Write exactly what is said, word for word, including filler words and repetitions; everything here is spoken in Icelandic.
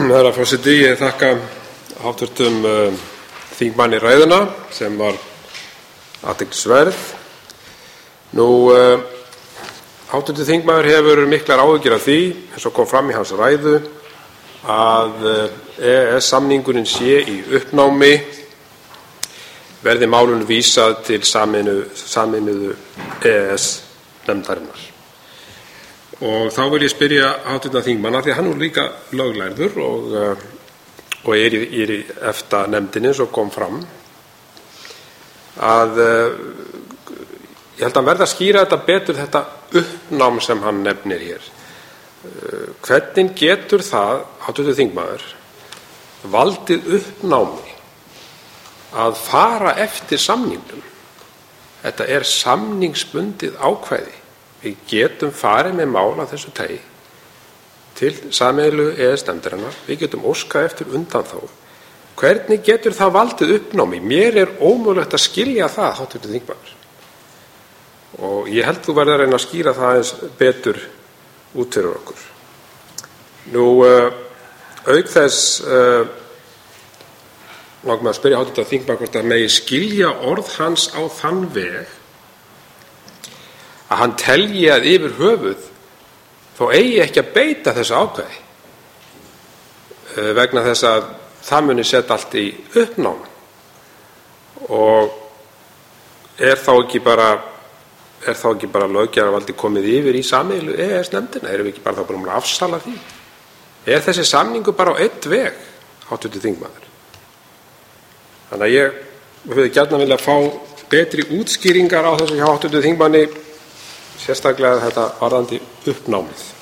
Herra forseti, ég þakka háttvirtum uh, þingmanni ræðuna sem var athyglisverð. Nú, uh, háttvirtur þingmaður hefur miklar áhyggjur af því, eins og kom fram í hans ræðu, að uh, E E S-samningurinn sé í uppnámi, verði málinu vísað til sameinuðu E E S-nefndarinnar. Og þá vil ég spyrja háttvirtan þingmann, af því að hann er líka löglærður og, og er í, er í EFTA-nefndinni, eins og kom fram, að ég held að hann verði að skýra þetta betur, þetta uppnám sem hann nefnir hér. Hvernig getur það, háttvirtur þingmaður, valdið uppnámi að fara eftir samningnum? Þetta er samningsbundið ákvæði. Við getum farið með mál af þessu tagi til sameiginlegu E E S-nefndarinnar. Við getum óskað eftir undanþágu. Hvernig getur það valdið uppnámi? Mér er ómögulegt að skilja það, háttvirtur þingmaður. Og ég held þú verður að reyna að skýra það aðeins betur út fyrir okkur. Nú, uh, auk þess uh, langar mig að spyrja háttvirtan þingmann hvort að megi skilja orð hans á þann veg að hann telji að yfir höfuð þó eigi ekki að beita þessu ákvæði vegna þess að það muni setja allt í uppnám. Og er þá ekki bara er þá ekki bara löggjafarvaldið komið yfir í sameiginlegu E E S-nefndina? Erum við ekki bara þá búin að afsala því? Er þessi samningur bara á einn veg, háttvirtur þingmaður? Þannig að ég hefði gjarnan viljað fá betri útskýringar á þessu hjá háttvirtum þingmanni, sérstaklega þetta varðandi uppnámið.